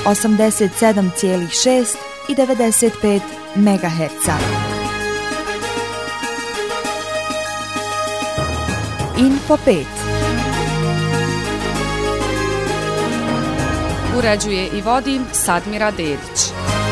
87,6 i 95 MHz. Info 5. Uređuje i vodi Sadmira Dedić.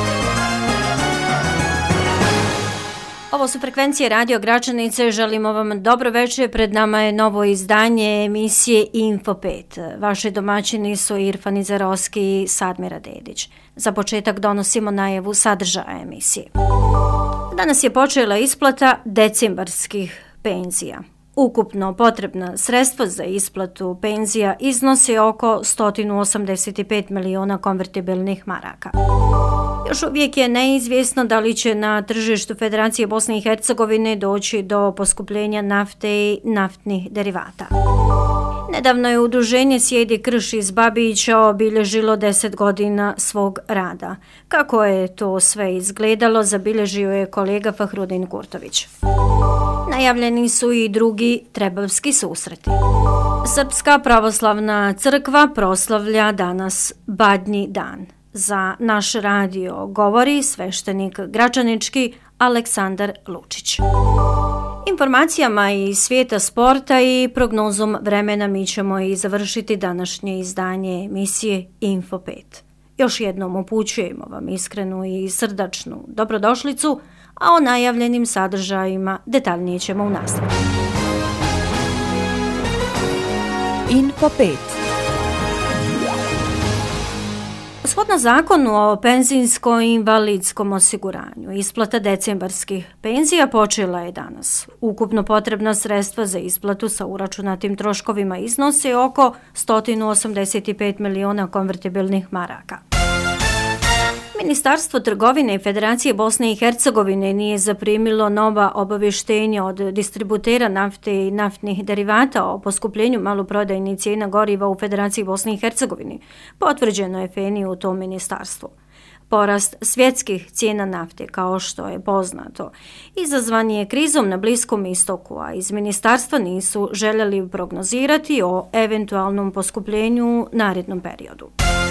Ovo su frekvencije Radio Gračanice, želimo vam dobro večer, pred nama je novo izdanje emisije Info 5. Vaši domaćini su Irfan Izarovski i Sadmira Dedić. Za početak donosimo najavu sadržaja emisije. Danas je počela isplata decembarskih penzija. Ukupno potrebna sredstva za isplatu penzija iznosi oko 185 miliona konvertibilnih maraka. Još uvijek je neizvjesno da li će na tržištu Federacije Bosne i Hercegovine doći do poskupljenja nafte i naftnih derivata. Nedavno je udruženje Sjedi krš iz Babića obilježilo 10 godina svog rada. Kako je to sve izgledalo, zabilježio je kolega Fahrudin Kurtović. Najavljeni su i drugi trebavski susreti. Srpska pravoslavna crkva proslavlja danas Badnji dan. Za naš radio govori sveštenik gračanički Aleksandar Lučić. Informacijama iz svijeta sporta i prognozom vremena mi ćemo i završiti današnje izdanje emisije Info 5. Još jednom upućujemo vam iskrenu i srdačnu dobrodošlicu, a o najavljenim sadržajima detaljnije ćemo u nastavku. Info 5. Shodno zakonu o penzijsko-invalidskom osiguranju, isplata decembarskih penzija počela je danas. Ukupno potrebna sredstva za isplatu sa uračunatim troškovima iznose oko 185 miliona konvertibilnih maraka. Ministarstvo trgovine i Federacije Bosne i Hercegovine nije zaprimilo nova obavještenja od distributera nafte i naftnih derivata o poskupljenju maloprodajnih cijena goriva u Federaciji Bosne i Hercegovine. Potvrđeno je FENI u tom ministarstvu. Porast svjetskih cijena nafte, kao što je poznato, izazvan je krizom na Bliskom istoku, a iz ministarstva nisu željeli prognozirati o eventualnom poskupljenju u narednom periodu.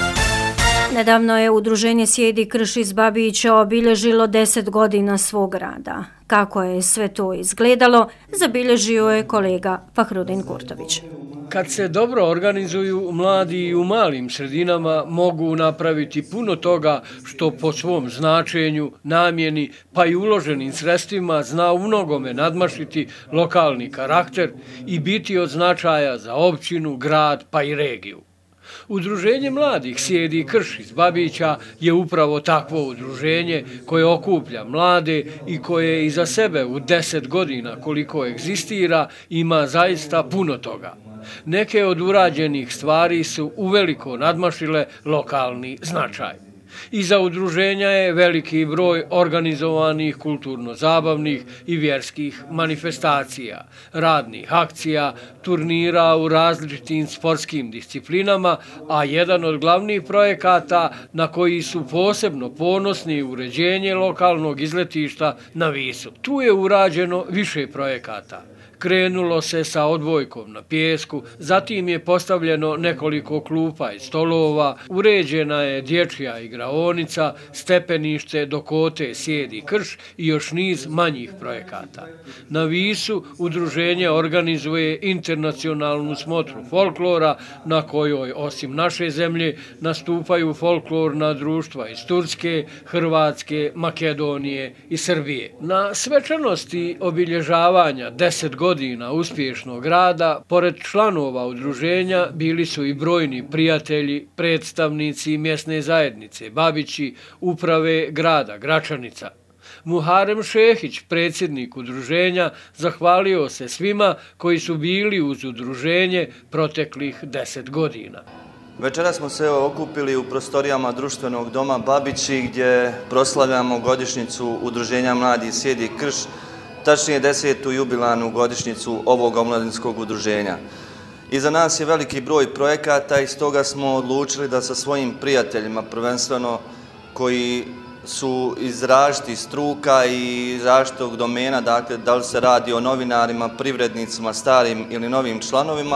Nedavno je udruženje Sjedi krš iz Babića obilježilo 10 godina svog rada. Kako je sve to izgledalo, zabilježio je kolega Fahrudin Kurtović. Kad se dobro organizuju, mladi i u malim sredinama mogu napraviti puno toga što po svom značenju, namjeni pa i uloženim sredstvima zna u mnogome nadmašiti lokalni karakter i biti od značaja za općinu, grad pa i regiju. Udruženje mladih Sjedi krš iz Babića je upravo takvo udruženje koje okuplja mlade i koje iza sebe u 10 godina koliko egzistira ima zaista puno toga. Neke od urađenih stvari su uveliko nadmašile lokalni značaj. Iza udruženja je veliki broj organizovanih kulturno-zabavnih i vjerskih manifestacija, radnih akcija, turnira u različitim sportskim disciplinama, a jedan od glavnih projekata na koji su posebno ponosni je uređenje lokalnog izletišta na Visu. Tu je urađeno više projekata. Krenulo se sa odbojkom na pijesku, zatim je postavljeno nekoliko klupa i stolova, uređena je dječja igraonica, stepenište do kote Sjedi krš i još niz manjih projekata. Na Visu udruženje organizuje internacionalnu smotru folklora na kojoj osim naše zemlje nastupaju folklorna društva iz Turske, Hrvatske, Makedonije i Srbije. Na svečanosti obilježavanja 10 godina uspješnog rada, pored članova udruženja bili su i brojni prijatelji, predstavnici mjesne zajednice Babići, uprave grada Gračanica. Muharem Šehić, predsjednik udruženja, zahvalio se svima koji su bili uz udruženje proteklih 10 godina. Večeras smo se okupili u prostorijama društvenog doma Babići gdje proslavljamo godišnjicu udruženja mladih Sjedi krš, tačnije 10. jubilarnu godišnjicu ovog omladinskog udruženja. Iza nas je veliki broj projekata i stoga smo odlučili da sa svojim prijateljima, prvenstveno koji su iz različitih struka i različitog domena, dakle da li se radi o novinarima, privrednicima, starim ili novim članovima,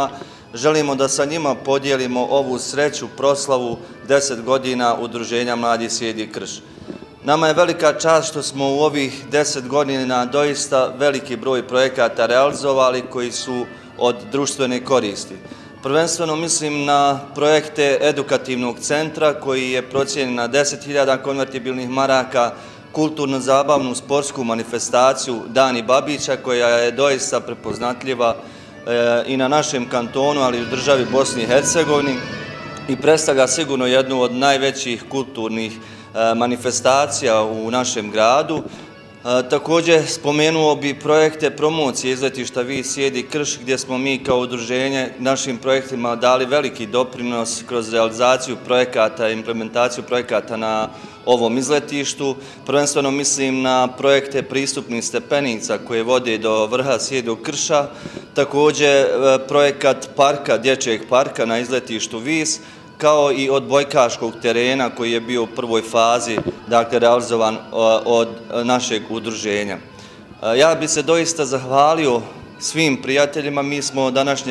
želimo da sa njima podijelimo ovu sreću, proslavu 10 godina Udruženja Mladi Sjedi Krš. Nama je velika čast što smo u ovih 10 godina doista veliki broj projekata realizovali koji su od društvene koristi. Prvenstveno mislim na projekte edukativnog centra koji je procijenjen na 10.000 konvertibilnih maraka, kulturno-zabavnu sportsku manifestaciju Dani Babića koja je doista prepoznatljiva i na našem kantonu, ali i u državi Bosni i Hercegovini i predstavlja sigurno jednu od najvećih kulturnih manifestacija u našem gradu. Također spomenuo bi projekte promocije izletišta Vis Sjedi Krš gdje smo mi kao udruženje našim projektima dali veliki doprinos kroz realizaciju projekata i implementaciju projekata na ovom izletištu. Prvenstveno mislim na projekte pristupnih stepenica koje vode do vrha Sjedog Krša, također projekat parka, dječjeg parka na izletištu Vis, kao i odbojkaškog terena koji je bio u prvoj fazi, dakle, realizovan od našeg udruženja. Ja bi se doista zahvalio svim prijateljima, mi smo današnje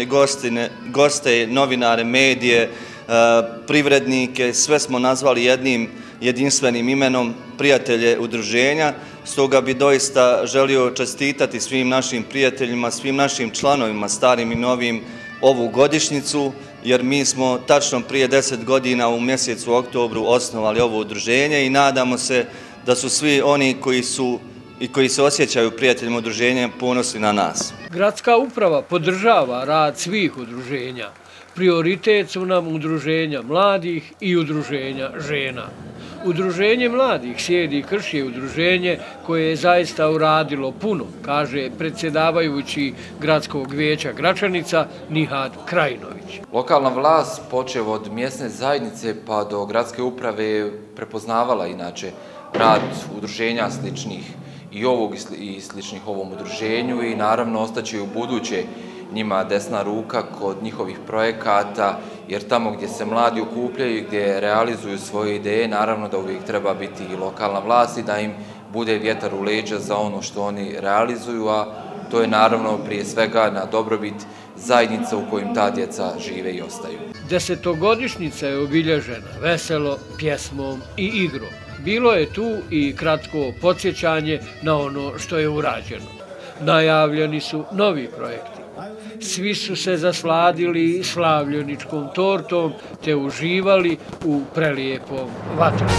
goste, novinare, medije, privrednike, sve smo nazvali jednim jedinstvenim imenom, prijatelje udruženja, stoga bi doista želio čestitati svim našim prijateljima, svim našim članovima, starim i novim, ovu godišnjicu, jer mi smo tačno prije 10 godina u mjesecu oktobru osnovali ovo udruženje i nadamo se da su svi oni koji se osjećaju prijateljima udruženja ponosni na nas. Gradska uprava podržava rad svih udruženja. Prioritet su nam udruženja mladih i udruženja žena. Udruženje mladih Sjedi Krš je udruženje koje je zaista uradilo puno, kaže predsjedavajući Gradskog vijeća Gračanica Nihad Krajinović. Lokalna vlast, počev od mjesne zajednice pa do gradske uprave, je prepoznavala inače rad udruženja sličnih i ovog i sličnih ovom udruženju i naravno ostaće u buduće njima desna ruka kod njihovih projekata, jer tamo gdje se mladi okupljaju i gdje realizuju svoje ideje, naravno da uvijek treba biti i lokalna vlast i da im bude vjetar u leđa za ono što oni realizuju, a to je naravno prije svega na dobrobit zajednica u kojim ta djeca žive i ostaju. 10-godišnjica je obilježena veselo, pjesmom i igrom. Bilo je tu i kratko podsjećanje na ono što je urađeno. Najavljeni su novi projekti. Svi su se zasladili slavljeničkom tortom te uživali u prelijepom vatru.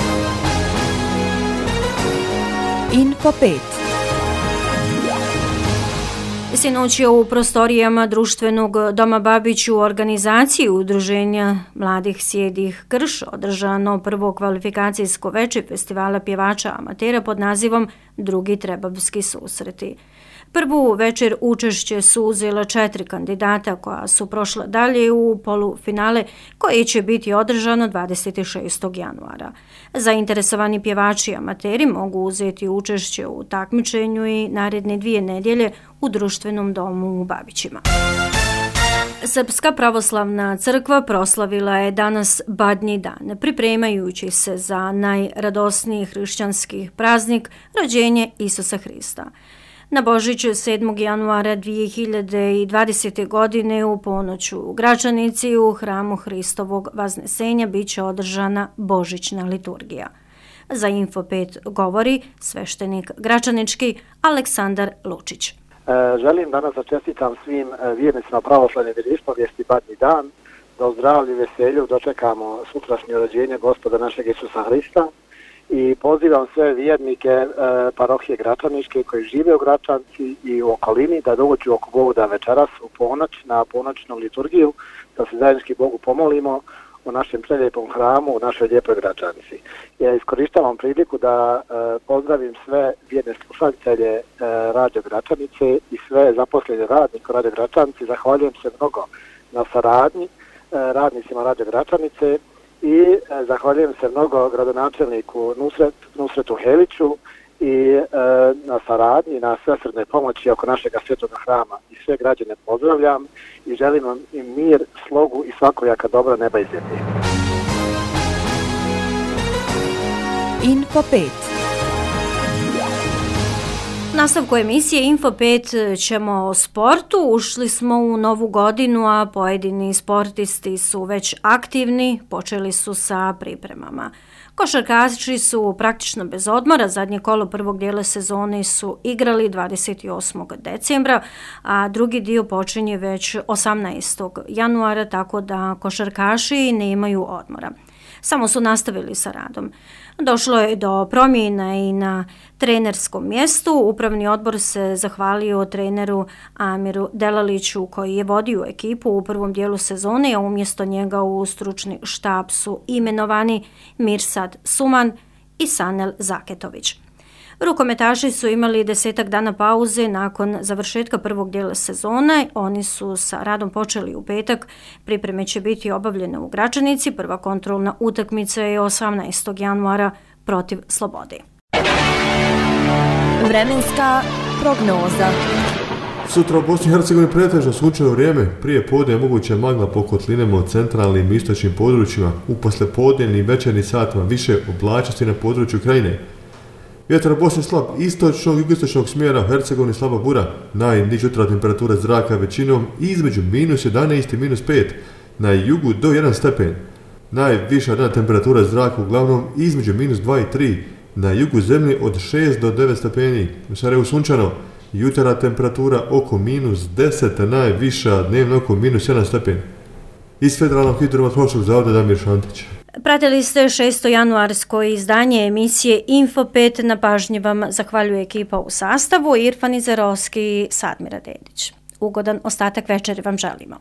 Info 5. Sinoć je u prostorijama društvenog doma Babić u organizaciji Udruženja Mladih Sjedi Krš održano prvo kvalifikacijsko veče festivala pjevača amatera pod nazivom Drugi trebavski susreti. Prvu večer učešće su uzela 4 kandidata koja su prošla dalje u polufinale koje će biti održano 26. januara. Zainteresovani pjevači amateri mogu uzeti učešće u takmičenju i naredne 2 nedjelje u društvenom domu u Babićima. Srpska pravoslavna crkva proslavila je danas Badnji dan, pripremajući se za najradosniji hrišćanski praznik, rođenje Isusa Hrista. Na Božić 7. januara 2020. godine u ponoć u Gračanici u hramu Hristovog Vaznesenja bit će održana božićna liturgija. Za Info 5 govori sveštenik gračanički Aleksandar Lučić. Želim danas da čestitam svim vjernicima pravoslavne vjeroispovijesti Badnji dan, da u zdravlju i veselju dočekamo sutrašnje rođenje Gospoda našeg Isusa Hrista. I pozivam sve vjernike parohije Gračaničke koji žive u Gračanci i u okolini da dođu oko Boga večeras u ponoć na ponoćnu liturgiju, da se zajednički Bogu pomolimo u našem prelijepom hramu, u našoj lijepoj Gračanici. Ja iskorištavam priliku da pozdravim sve vjerne slušatelje Radio Gračanice i sve zaposlene radnike Radio Gračanici. Zahvaljujem se mnogo na saradnji radnicima Radio Gračanice i zahvaljujem se mnogo gradonačelniku Nusretu Heliću i na saradnji, na svesrdnoj pomoći oko našeg svetog hrama. I sve građane pozdravljam i želim vam im mir, slogu i svakojaka dobra neba i zemlje. Info 5. U nastavku emisije Info 5 ćemo o sportu. Ušli smo u novu godinu, a pojedini sportisti su već aktivni, počeli su sa pripremama. Košarkaši su praktično bez odmora, zadnje kolo prvog dijela sezone su igrali 28. decembra, a drugi dio počinje već 18. januara, tako da košarkaši nemaju odmora. Samo su nastavili sa radom. Došlo je do promjena i na trenerskom mjestu. Upravni odbor se zahvalio treneru Amiru Delaliću koji je vodio ekipu u prvom dijelu sezone, a umjesto njega u stručni štab su imenovani Mirsad Suman i Sanel Zaketović. Rukometaši su imali 10 dana pauze nakon završetka prvog dijela sezone. Oni su sa radom počeli u petak. Pripreme će biti obavljene u Gračanici. Prva kontrolna utakmica je 18. januara protiv Slobode. Vremenska prognoza. Sutra u Bosni i Hercegovini pretežno sunčano vrijeme, prije podne je moguća magla po kotlinama u centralnim i istočnim područjima, u poslijepodnevnim i večernim satima više oblačnosti na području Krajine. Vjetar u Bosni slab istočnog i jugoistočnog smjera, u Hercegovini slaba bura, najniža jutra temperatura zraka većinom između -11 i -5, na jugu do 1 stepen. Najviša dana temperatura zraka uglavnom između -2 i 3, na jugu zemlje od 6 do 9 stepeni, u Sarajevu sunčano, jutarnja temperatura oko -10, najviša dnevno oko -1 stepen. Iz Federalnog hidrometeorološkog zavoda Damir Šantić. Pratili ste 6. januarsko izdanje emisije Info 5. Na pažnji vam zahvaljuje ekipa u sastavu Irfan Izarovski i Sadmira Dedić. Ugodan ostatak večeri vam želimo.